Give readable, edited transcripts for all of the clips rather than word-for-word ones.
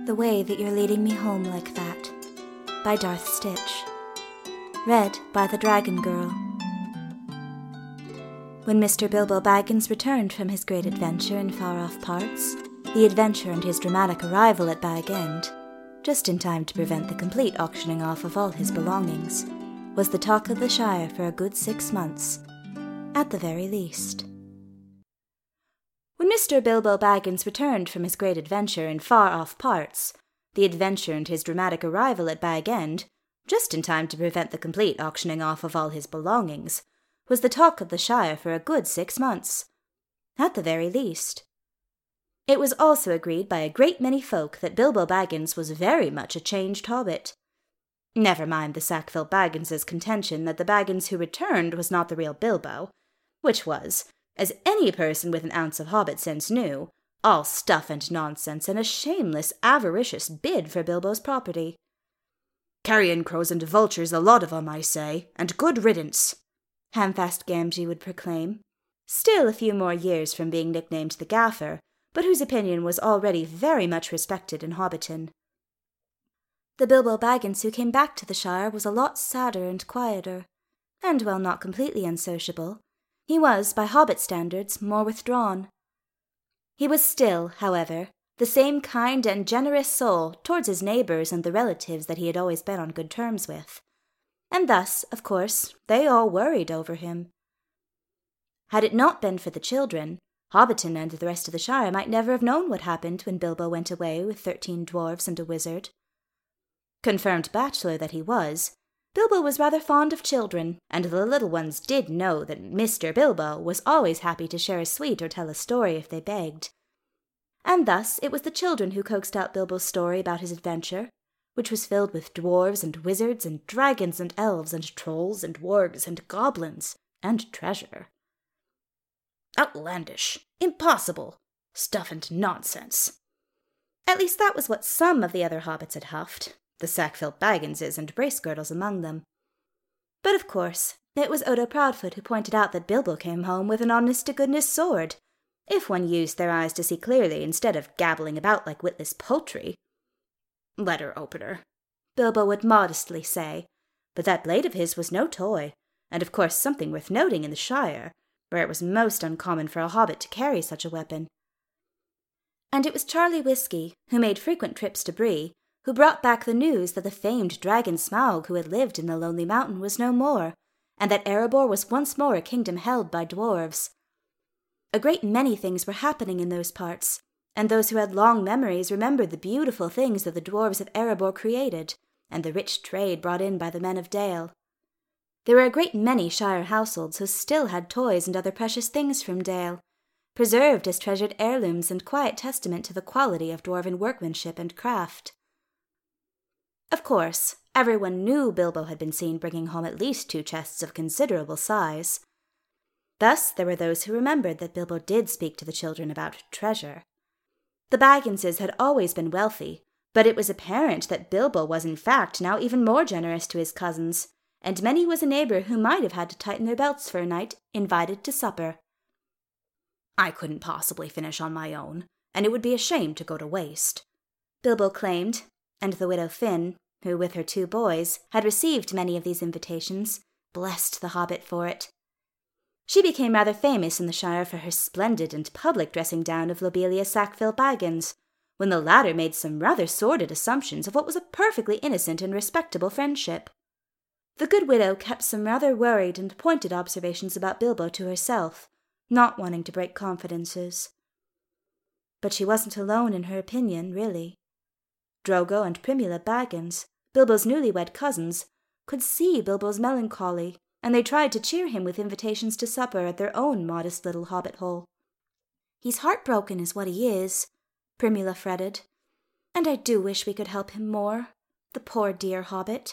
The Way That You're Leading Me Home Like That by Darth Stitch. Read by the Dragon Girl. When Mr. Bilbo Baggins returned from his great adventure in far-off parts, the adventure and his dramatic arrival at Bag End, just in time to prevent the complete auctioning off of all his belongings, was the talk of the Shire for a good 6 months, at the very least. When Mr. Bilbo Baggins returned from his great adventure in far-off parts, the adventure and his dramatic arrival at Bag End, just in time to prevent the complete auctioning off of all his belongings, was the talk of the Shire for a good 6 months, at the very least. It was also agreed by a great many folk that Bilbo Baggins was very much a changed hobbit. Never mind the Sackville Bagginses' contention that the Baggins who returned was not the real Bilbo, which was, as any person with an ounce of hobbit sense knew, all stuff and nonsense and a shameless, avaricious bid for Bilbo's property. "Carrion crows and vultures, a lot of 'em, I say, and good riddance," Hamfast Gamgee would proclaim, still a few more years from being nicknamed the Gaffer, but whose opinion was already very much respected in Hobbiton. The Bilbo Baggins who came back to the Shire was a lot sadder and quieter, and while not completely unsociable, he was, by hobbit standards, more withdrawn. He was still, however, the same kind and generous soul towards his neighbours and the relatives that he had always been on good terms with, and thus, of course, they all worried over him. Had it not been for the children, Hobbiton and the rest of the Shire might never have known what happened when Bilbo went away with 13 dwarves and a wizard. Confirmed bachelor that he was, Bilbo was rather fond of children, and the little ones did know that Mr. Bilbo was always happy to share a sweet or tell a story if they begged. And thus it was the children who coaxed out Bilbo's story about his adventure, which was filled with dwarves and wizards and dragons and elves and trolls and wargs and goblins and treasure. Outlandish, impossible, stuff and nonsense. At least that was what some of the other hobbits had huffed, the Sackville Bagginses and Bracegirdles among them. But of course, it was Odo Proudfoot who pointed out that Bilbo came home with an honest-to-goodness sword, if one used their eyes to see clearly instead of gabbling about like witless poultry. "Letter opener," Bilbo would modestly say, but that blade of his was no toy, and of course something worth noting in the Shire, where it was most uncommon for a hobbit to carry such a weapon. And it was Charlie Whiskey, who made frequent trips to Bree, who brought back the news that the famed dragon Smaug who had lived in the Lonely Mountain was no more, and that Erebor was once more a kingdom held by dwarves. A great many things were happening in those parts, and those who had long memories remembered the beautiful things that the dwarves of Erebor created, and the rich trade brought in by the men of Dale. There were a great many Shire households who still had toys and other precious things from Dale, preserved as treasured heirlooms and quiet testament to the quality of dwarven workmanship and craft. Of course, everyone knew Bilbo had been seen bringing home at least 2 chests of considerable size. Thus there were those who remembered that Bilbo did speak to the children about treasure. The Bagginses had always been wealthy, but it was apparent that Bilbo was in fact now even more generous to his cousins, and many was a neighbour who might have had to tighten their belts for a night invited to supper. "I couldn't possibly finish on my own, and it would be a shame to go to waste," Bilbo claimed, and the widow Finn, who with her 2 boys had received many of these invitations, blessed the hobbit for it. She became rather famous in the Shire for her splendid and public dressing down of Lobelia Sackville Baggins, when the latter made some rather sordid assumptions of what was a perfectly innocent and respectable friendship. The good widow kept some rather worried and pointed observations about Bilbo to herself, not wanting to break confidences. But she wasn't alone in her opinion, really. Drogo and Primula Baggins, Bilbo's newlywed cousins, could see Bilbo's melancholy, and they tried to cheer him with invitations to supper at their own modest little hobbit hole. "He's heartbroken is what he is," Primula fretted, "and I do wish we could help him more, the poor dear hobbit."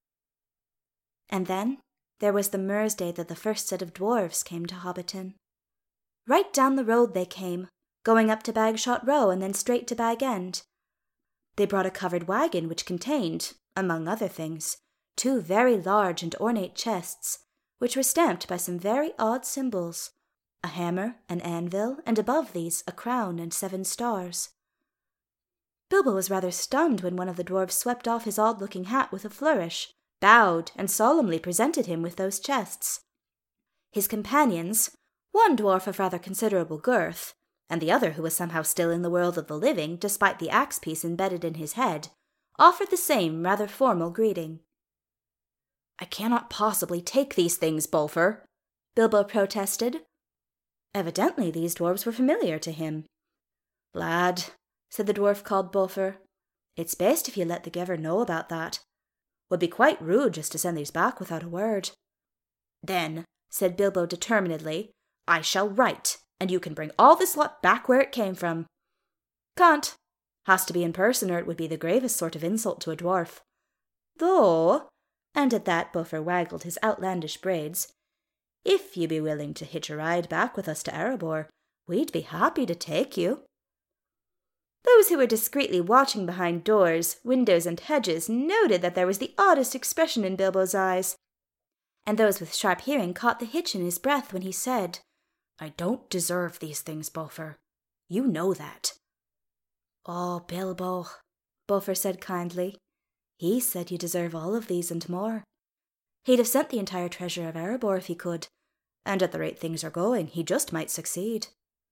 And then there was the Mers Day that the first set of dwarves came to Hobbiton. Right down the road they came, going up to Bagshot Row and then straight to Bag End. They brought a covered wagon which contained, among other things, 2 very large and ornate chests, which were stamped by some very odd symbols, a hammer, an anvil, and above these a crown and 7 stars. Bilbo was rather stunned when one of the dwarves swept off his odd-looking hat with a flourish, bowed, and solemnly presented him with those chests. His companions, one dwarf of rather considerable girth, and the other who was somehow still in the world of the living despite the axe-piece embedded in his head, offered the same rather formal greeting. "I cannot possibly take these things, Bolfer," Bilbo protested. Evidently these dwarves were familiar to him. "Lad," said the dwarf called Bolfer, "it's best if you let the giver know about that. Would be quite rude just to send these back without a word." "Then," said Bilbo determinedly, "I shall write, and you can bring all this lot back where it came from." "Can't. Has to be in person, or it would be the gravest sort of insult to a dwarf. Though," and at that Bolfer waggled his outlandish braids, "if you be willing to hitch a ride back with us to Erebor, we'd be happy to take you." Those who were discreetly watching behind doors, windows, and hedges noted that there was the oddest expression in Bilbo's eyes, and those with sharp hearing caught the hitch in his breath when he said, "I don't deserve these things, Bolfer. You know that." "Oh, Bilbo," Bolfer said kindly, "he said you deserve all of these and more. He'd have sent the entire treasure of Erebor if he could, and at the rate things are going, he just might succeed."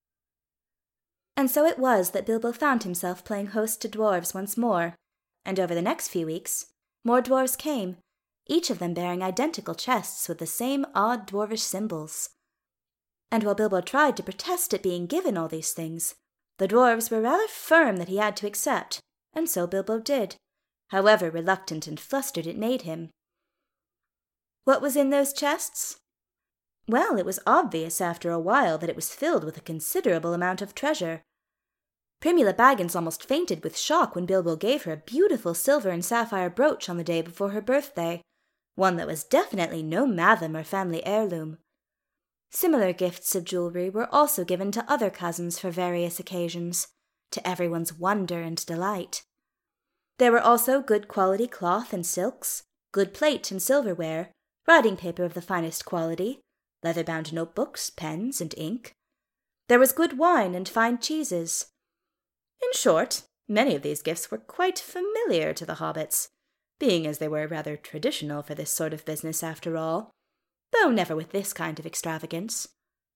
And so it was that Bilbo found himself playing host to dwarves once more, and over the next few weeks, more dwarves came, each of them bearing identical chests with the same odd dwarvish symbols. And while Bilbo tried to protest at being given all these things, the dwarves were rather firm that he had to accept, and so Bilbo did, however reluctant and flustered it made him. What was in those chests? Well, it was obvious after a while that it was filled with a considerable amount of treasure. Primula Baggins almost fainted with shock when Bilbo gave her a beautiful silver and sapphire brooch on the day before her birthday, one that was definitely no Matham or family heirloom. Similar gifts of jewelry were also given to other cousins for various occasions, to everyone's wonder and delight. There were also good quality cloth and silks, good plate and silverware, writing paper of the finest quality, leather-bound notebooks, pens, and ink. There was good wine and fine cheeses. In short, many of these gifts were quite familiar to the hobbits, being as they were rather traditional for this sort of business after all, though never with this kind of extravagance.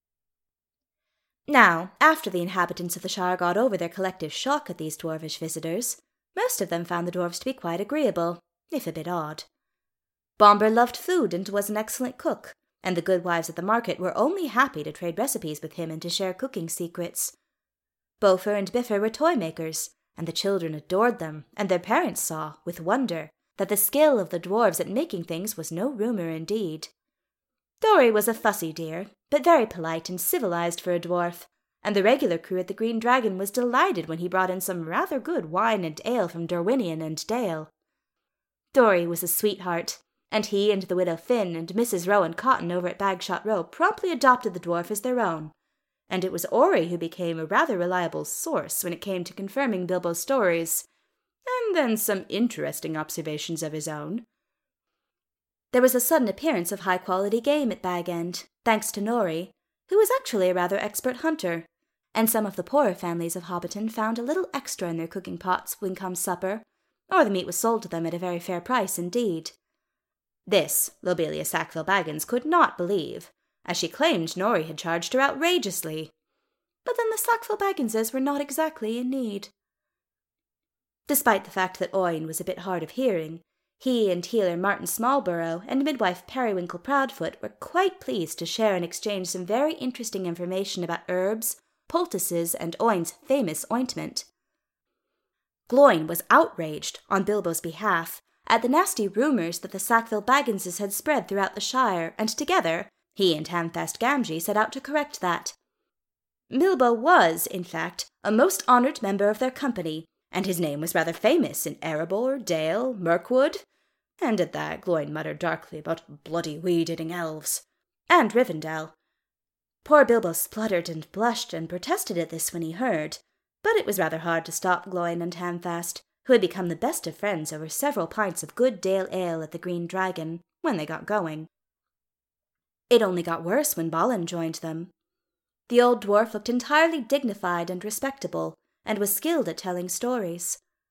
Now, after the inhabitants of the Shire got over their collective shock at these dwarvish visitors, most of them found the dwarves to be quite agreeable, if a bit odd. Bombur loved food and was an excellent cook, and the good wives at the market were only happy to trade recipes with him and to share cooking secrets. Bofur and Bifur were toy makers, and the children adored them, and their parents saw, with wonder, that the skill of the dwarves at making things was no rumour indeed. Dori was a fussy dear, but very polite and civilized for a dwarf, and the regular crew at the Green Dragon was delighted when he brought in some rather good wine and ale from Dorwinion and Dale. Dori was a sweetheart, and he and the widow Finn and Mrs. Rowan Cotton over at Bagshot Row promptly adopted the dwarf as their own, and it was Ori who became a rather reliable source when it came to confirming Bilbo's stories, and then some interesting observations of his own. There was a sudden appearance of high-quality game at Bag End, thanks to Nori, who was actually a rather expert hunter, and some of the poorer families of Hobbiton found a little extra in their cooking pots when come supper, or the meat was sold to them at a very fair price indeed. This Lobelia Sackville Baggins could not believe, as she claimed Nori had charged her outrageously. But then the Sackville Bagginses were not exactly in need. Despite the fact that Oin was a bit hard of hearing, he and healer Martin Smallborough and midwife Periwinkle Proudfoot were quite pleased to share and exchange some very interesting information about herbs, poultices, and Oin's famous ointment. Gloin was outraged, on Bilbo's behalf, at the nasty rumours that the Sackville Bagginses had spread throughout the Shire, and together, he and Hamfast Gamgee set out to correct that. Bilbo was, in fact, a most honoured member of their company, and his name was rather famous in Erebor, Dale, Mirkwood, and at that Gloin muttered darkly about bloody weed-eating elves, and Rivendell. Poor Bilbo spluttered and blushed and protested at this when he heard, but it was rather hard to stop Gloin and Hamfast, who had become the best of friends over several pints of good Dale ale at the Green Dragon, when they got going. It only got worse when Balin joined them. The old dwarf looked entirely dignified and respectable, and was skilled at telling stories,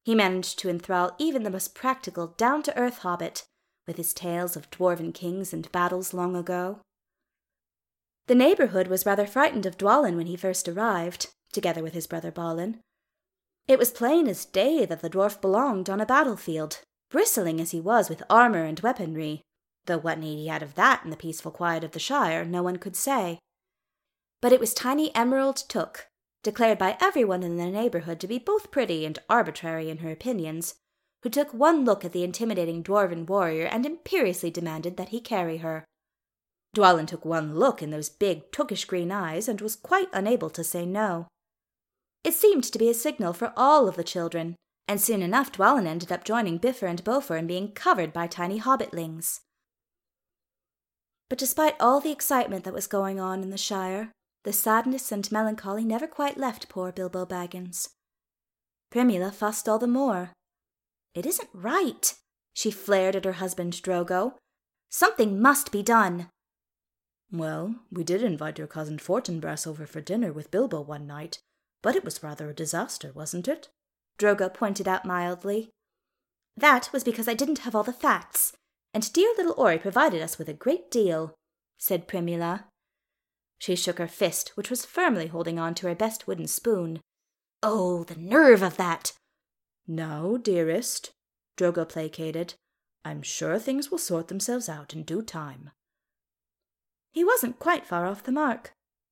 He managed to enthrall even the most practical, down-to-earth hobbit with his tales of dwarven kings and battles long ago. The neighbourhood was rather frightened of Dwalin when he first arrived, together with his brother Balin. It was plain as day that the dwarf belonged on a battlefield, bristling as he was with armour and weaponry, though what need he had of that in the peaceful quiet of the Shire, no one could say. But it was tiny Emerald Took, declared by everyone in the neighbourhood to be both pretty and arbitrary in her opinions, who took one look at the intimidating dwarven warrior and imperiously demanded that he carry her. Dwalin took one look in those big, tookish green eyes and was quite unable to say no. It seemed to be a signal for all of the children, and soon enough Dwalin ended up joining Bifur and Bofur in being covered by tiny hobbitlings. But despite all the excitement that was going on in the Shire, the sadness and melancholy never quite left poor Bilbo Baggins. Primula fussed all the more. "It isn't right," she flared at her husband Drogo. "Something must be done." "Well, we did invite your cousin Fortinbras over for dinner with Bilbo one night, but it was rather a disaster, wasn't it?" Drogo pointed out mildly. "That was because I didn't have all the facts, and dear little Ori provided us with a great deal," said Primula. She shook her fist, which was firmly holding on to her best wooden spoon. "Oh, the nerve of that!" "Now, dearest," Drogo placated, "I'm sure things will sort themselves out in due time." He wasn't quite far off the mark.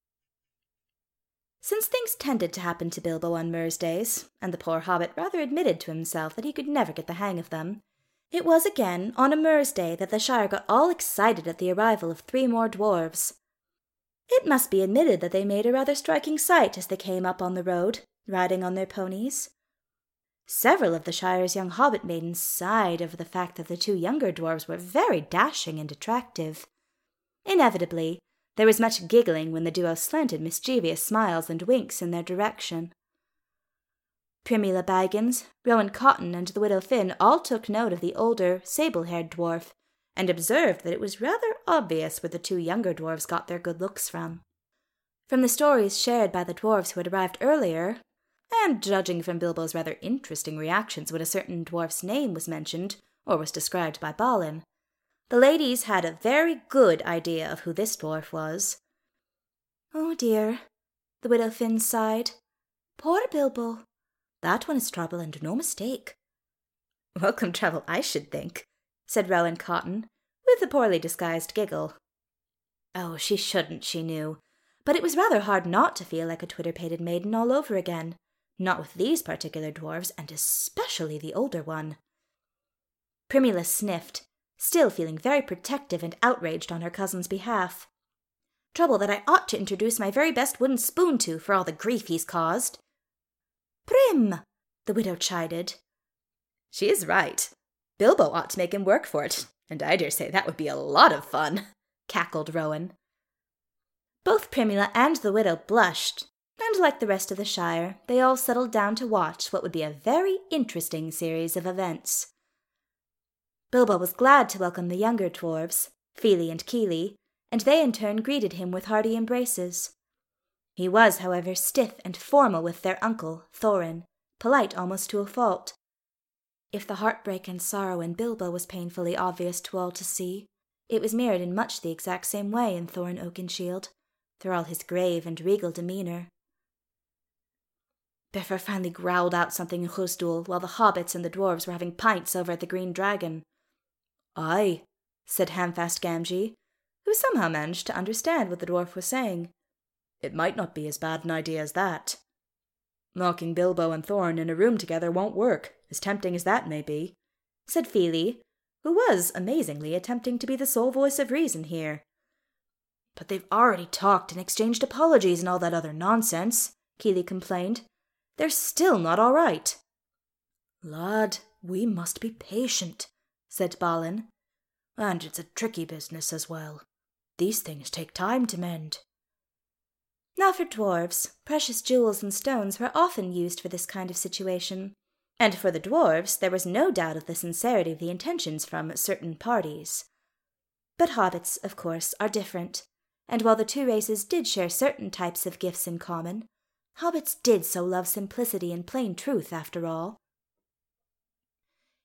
Since things tended to happen to Bilbo on Thursdays, and the poor hobbit rather admitted to himself that he could never get the hang of them, it was again on a Thursday that the Shire got all excited at the arrival of 3 more dwarves. It must be admitted that they made a rather striking sight as they came up on the road, riding on their ponies. Several of the Shire's young hobbit maidens sighed over the fact that the 2 younger dwarves were very dashing and attractive. Inevitably, there was much giggling when the duo slanted mischievous smiles and winks in their direction. Primula Baggins, Rowan Cotton, and the widow Finn all took note of the older, sable-haired dwarf, and observed that it was rather obvious where the 2 younger dwarves got their good looks from. From the stories shared by the dwarves who had arrived earlier, and judging from Bilbo's rather interesting reactions when a certain dwarf's name was mentioned or was described by Balin, the ladies had a very good idea of who this dwarf was. "Oh dear," the widow Finn sighed. "Poor Bilbo. That one is trouble and no mistake." "Welcome trouble, I should think," said Rowan Cotton, with a poorly disguised giggle. Oh, she shouldn't, she knew, but it was rather hard not to feel like a twitter-pated maiden all over again, not with these particular dwarves, and especially the older one. Primula sniffed, still feeling very protective and outraged on her cousin's behalf. "Trouble that I ought to introduce my very best wooden spoon to for all the grief he's caused." "Prim!" the widow chided. "She is right. Bilbo ought to make him work for it, and I dare say that would be a lot of fun," cackled Rowan. Both Primula and the widow blushed, and like the rest of the Shire, they all settled down to watch what would be a very interesting series of events. Bilbo was glad to welcome the younger dwarves, Fili and Kili, and they in turn greeted him with hearty embraces. He was, however, stiff and formal with their uncle, Thorin, polite almost to a fault. If the heartbreak and sorrow in Bilbo was painfully obvious to all to see, it was mirrored in much the exact same way in Thorin Oakenshield, through all his grave and regal demeanour. Bifur finally growled out something in Khosdul while the hobbits and the dwarves were having pints over at the Green Dragon. "Aye," said Hamfast Gamgee, who somehow managed to understand what the dwarf was saying. "It might not be as bad an idea as that. Locking Bilbo and Thorin in a room together won't work, as tempting as that may be," said Fili, who was, amazingly, attempting to be the sole voice of reason here. "But they've already talked and exchanged apologies and all that other nonsense," Kili complained. "They're still not all right." "Lad, we must be patient," said Balin. "And it's a tricky business as well. These things take time to mend." Now for dwarves, precious jewels and stones were often used for this kind of situation, and for the dwarves there was no doubt of the sincerity of the intentions from certain parties. But hobbits, of course, are different, and while the 2 races did share certain types of gifts in common, hobbits did so love simplicity and plain truth after all.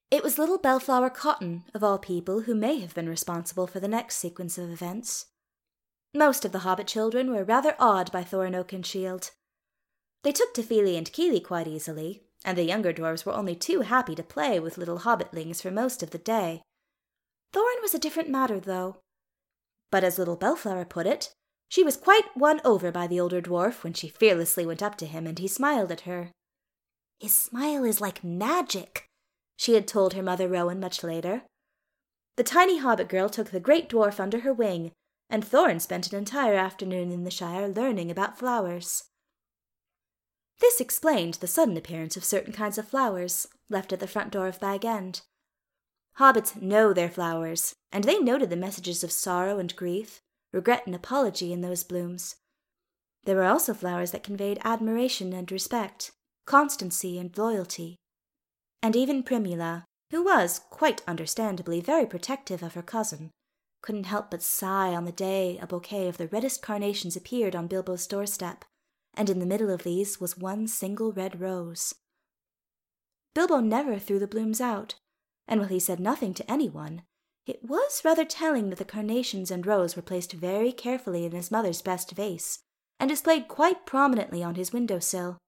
It was little Bellflower Cotton, of all people, who may have been responsible for the next sequence of events. Most of the hobbit children were rather awed by Thorin Oakenshield. They took to Fili and Kili quite easily, and the younger dwarves were only too happy to play with little hobbitlings for most of the day. Thorin was a different matter, though. But as little Bellflower put it, she was quite won over by the older dwarf when she fearlessly went up to him and he smiled at her. "His smile is like magic," she had told her mother Rowan much later. The tiny hobbit girl took the great dwarf under her wing, and Thorin spent an entire afternoon in the Shire learning about flowers. This explained the sudden appearance of certain kinds of flowers left at the front door of Bag End. Hobbits know their flowers, and they noted the messages of sorrow and grief, regret and apology in those blooms. There were also flowers that conveyed admiration and respect, constancy and loyalty. And even Primula, who was, quite understandably, very protective of her cousin, couldn't help but sigh on the day a bouquet of the reddest carnations appeared on Bilbo's doorstep, and in the middle of these was one single red rose. Bilbo never threw the blooms out, and while he said nothing to anyone, it was rather telling that the carnations and rose were placed very carefully in his mother's best vase, and displayed quite prominently on his window-sill.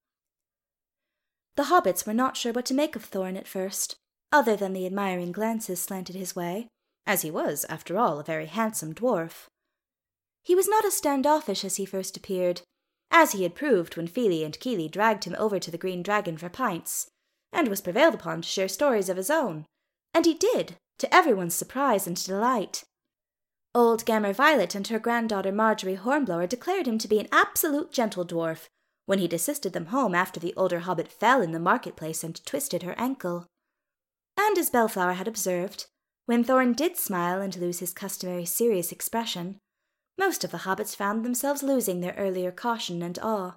The hobbits were not sure what to make of Thorin at first, other than the admiring glances slanted his way, as he was, after all, a very handsome dwarf. He was not as standoffish as he first appeared, as he had proved when Fili and Kili dragged him over to the Green Dragon for pints, and was prevailed upon to share stories of his own, and he did, to everyone's surprise and delight. Old Gammer Violet and her granddaughter Marjorie Hornblower declared him to be an absolute gentle dwarf, when he'd assisted them home after the older hobbit fell in the marketplace and twisted her ankle. And as Bellflower had observed, when Thorin did smile and lose his customary serious expression, most of the hobbits found themselves losing their earlier caution and awe.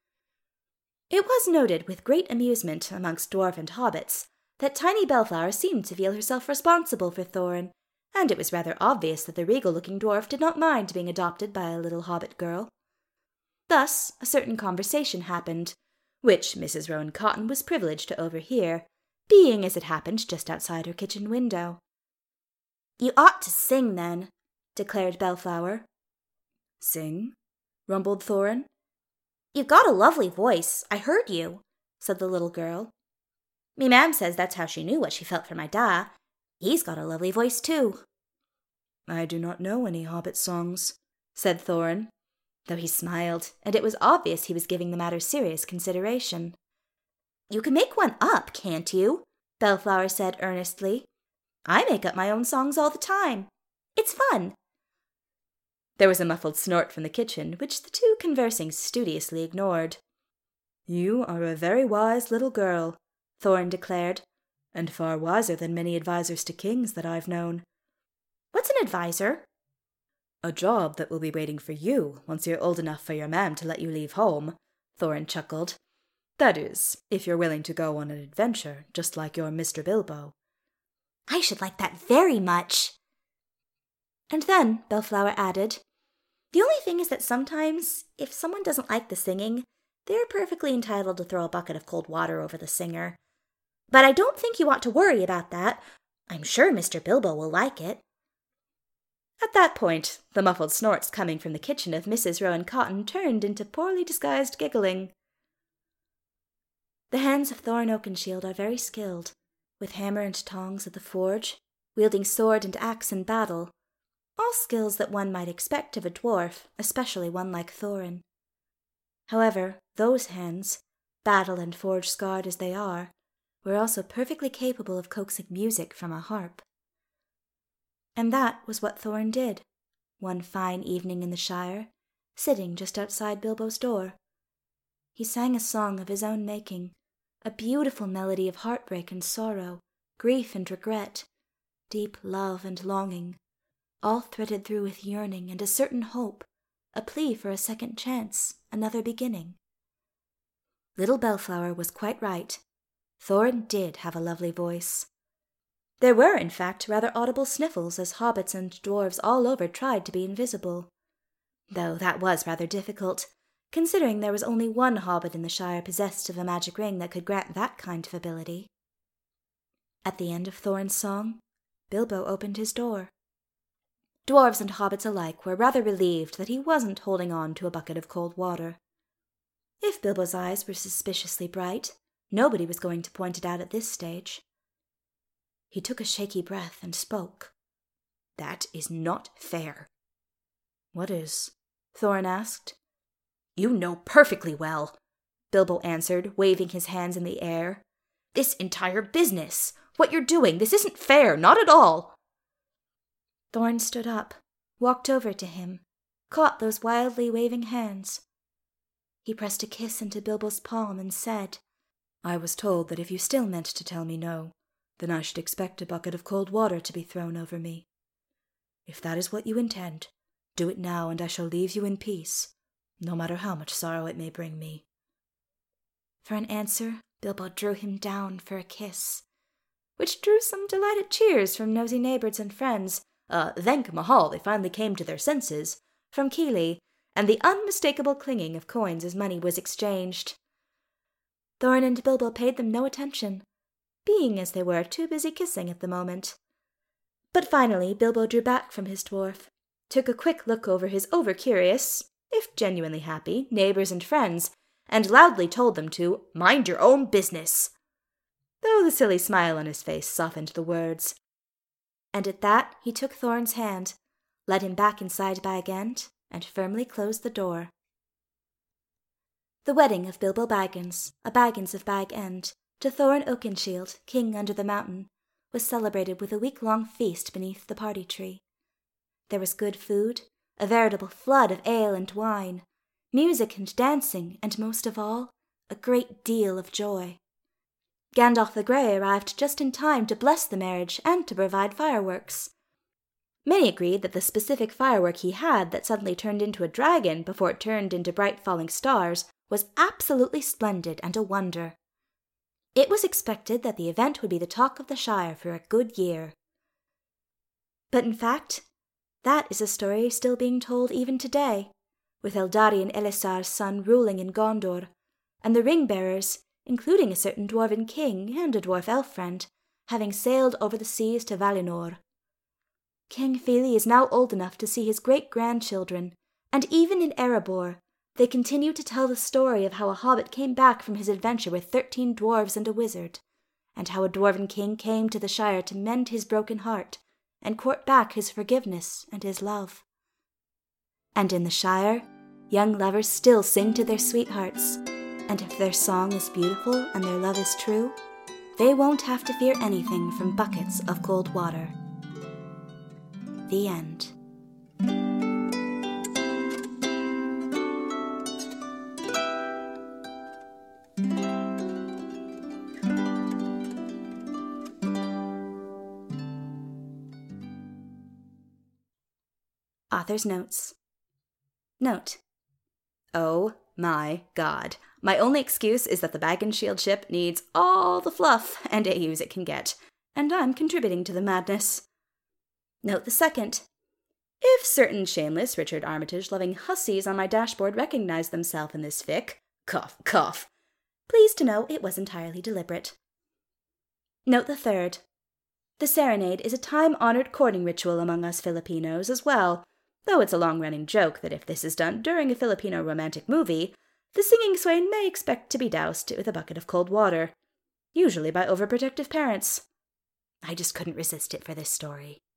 It was noted with great amusement amongst dwarf and hobbits that tiny Bellflower seemed to feel herself responsible for Thorin, and it was rather obvious that the regal-looking dwarf did not mind being adopted by a little hobbit girl. Thus a certain conversation happened, which Mrs. Rowan Cotton was privileged to overhear, being, as it happened, just outside her kitchen window. "You ought to sing, then," declared Bellflower. "Sing?" rumbled Thorin. "You've got a lovely voice, I heard you," said the little girl. "Me mam says that's how she knew what she felt for my da. He's got a lovely voice, too." "I do not know any hobbit songs," said Thorin, though he smiled, and it was obvious he was giving the matter serious consideration. "You can make one up, can't you?" Bellflower said earnestly. "I make up my own songs all the time. It's fun." There was a muffled snort from the kitchen, which the two conversing studiously ignored. "You are a very wise little girl," Thorin declared, "and far wiser than many advisors to kings that I've known." "What's an advisor?" "A job that will be waiting for you once you're old enough for your mam to let you leave home," Thorin chuckled. "That is, if you're willing to go on an adventure, just like your Mr. Bilbo." "I should like that very much." And then Bellflower added, "The only thing is that sometimes, if someone doesn't like the singing, they're perfectly entitled to throw a bucket of cold water over the singer. But I don't think you ought to worry about that. I'm sure Mr. Bilbo will like it." At that point, the muffled snorts coming from the kitchen of Mrs. Rowan Cotton turned into poorly disguised giggling. The hands of Thorin Oakenshield are very skilled, with hammer and tongs at the forge, wielding sword and axe in battle, all skills that one might expect of a dwarf, especially one like Thorin. However, those hands, battle and forge-scarred as they are, were also perfectly capable of coaxing music from a harp. And that was what Thorin did, one fine evening in the Shire, sitting just outside Bilbo's door. He sang a song of his own making, a beautiful melody of heartbreak and sorrow, grief and regret, deep love and longing, all threaded through with yearning and a certain hope, a plea for a second chance, another beginning. Little Bellflower was quite right. Thorin did have a lovely voice. There were, in fact, rather audible sniffles as hobbits and dwarves all over tried to be invisible, though that was rather difficult, considering there was only one hobbit in the Shire possessed of a magic ring that could grant that kind of ability. At the end of Thorin's song, Bilbo opened his door. Dwarves and hobbits alike were rather relieved that he wasn't holding on to a bucket of cold water. If Bilbo's eyes were suspiciously bright, nobody was going to point it out at this stage. He took a shaky breath and spoke. "That is not fair." "What is?" Thorin asked. "You know perfectly well," Bilbo answered, waving his hands in the air. "This entire business, what you're doing, this isn't fair, not at all." Thorin stood up, walked over to him, caught those wildly waving hands. He pressed a kiss into Bilbo's palm and said, "I was told that if you still meant to tell me no, then I should expect a bucket of cold water to be thrown over me. If that is what you intend, do it now and I shall leave you in peace, no matter how much sorrow it may bring me." For an answer, Bilbo drew him down for a kiss, which drew some delighted cheers from nosy neighbours and friends. Thank Mahal they finally came to their senses, from Kili, and the unmistakable clinging of coins as money was exchanged. Thorin and Bilbo paid them no attention, being as they were too busy kissing at the moment. But finally Bilbo drew back from his dwarf, took a quick look over his over-curious, if genuinely happy, neighbours and friends, and loudly told them to mind your own business, though the silly smile on his face softened the words. And at that he took Thorin's hand, led him back inside Bag End, and firmly closed the door. The wedding of Bilbo Baggins, a Baggins of Bag End, to Thorin Oakenshield, King under the Mountain, was celebrated with a week-long feast beneath the party tree. There was good food, a veritable flood of ale and wine, music and dancing, and most of all, a great deal of joy. Gandalf the Grey arrived just in time to bless the marriage and to provide fireworks. Many agreed that the specific firework he had that suddenly turned into a dragon before it turned into bright falling stars was absolutely splendid and a wonder. It was expected that the event would be the talk of the Shire for a good year. But in fact, that is a story still being told even today, with Eldari and Elisar's son ruling in Gondor, and the ring-bearers, including a certain dwarven king and a dwarf elf friend, having sailed over the seas to Valinor. King Fili is now old enough to see his great-grandchildren, and even in Erebor, they continue to tell the story of how a hobbit came back from his adventure with 13 dwarves and a wizard, and how a dwarven king came to the Shire to mend his broken heart and court back his forgiveness and his love. And in the Shire, young lovers still sing to their sweethearts, and if their song is beautiful and their love is true, they won't have to fear anything from buckets of cold water. The end. Author's Notes. Note: oh my god. My only excuse is that the Baggenshield ship needs all the fluff and AUs it can get, and I'm contributing to the madness. Note the second: if certain shameless Richard Armitage-loving hussies on my dashboard recognize themselves in this fic, cough, cough, please to know it was entirely deliberate. Note the third: the serenade is a time-honored courting ritual among us Filipinos as well, though it's a long-running joke that if this is done during a Filipino romantic movie, the singing swain may expect to be doused with a bucket of cold water, usually by overprotective parents. I just couldn't resist it for this story.